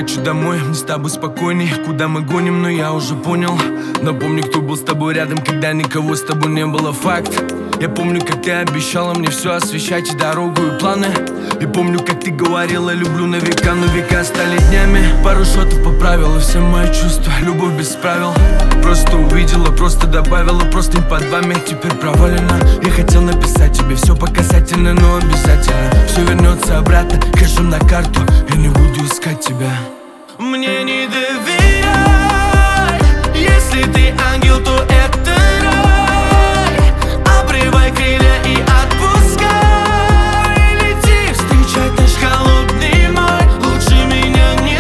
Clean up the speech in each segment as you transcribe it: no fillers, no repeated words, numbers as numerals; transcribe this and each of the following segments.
хочу домой, мне с тобой спокойней. Куда мы гоним, но я уже понял. Напомни, кто был с тобой рядом, когда никого с тобой не было, факт. Я помню, как ты обещала мне все освещать, и дорогу, и планы. И помню, как ты говорила, люблю на века, но века стали днями. Пару шотов поправила все мои чувства, любовь без правил. Просто увидела, просто добавила, просто не под вами, теперь провалено. Я хотел написать тебе все по касательно, но обязательно все вернется обратно, кэшем на карту, я не буду искать тебя. Мне не доверяй, если ты ангел, то это рай. Обрывай крылья и отпускай, лети встречать наш холодный май. Лучше меня не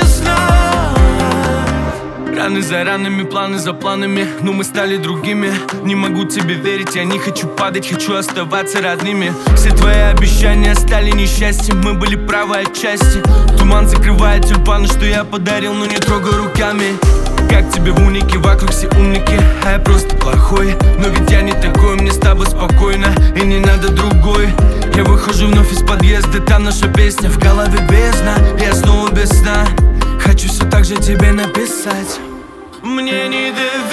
знать. Раны за ранами, планы за планами, но мы стали другими. Не могу тебе верить, я не хочу падать, хочу оставаться родными. Все твои обещания стали несчастьем, мы были правы отчасти. Туман закрывает тюльпаны, что я подарил, но не трогай руками. Как тебе в унике, вокруг все умники, а я просто плохой. Но ведь я не такой, мне с тобой спокойно, и не надо другой. Я выхожу вновь из подъезда, там наша песня, в голове бездна, я снова без сна. Хочу все так же тебе написать. Мне не доверяй,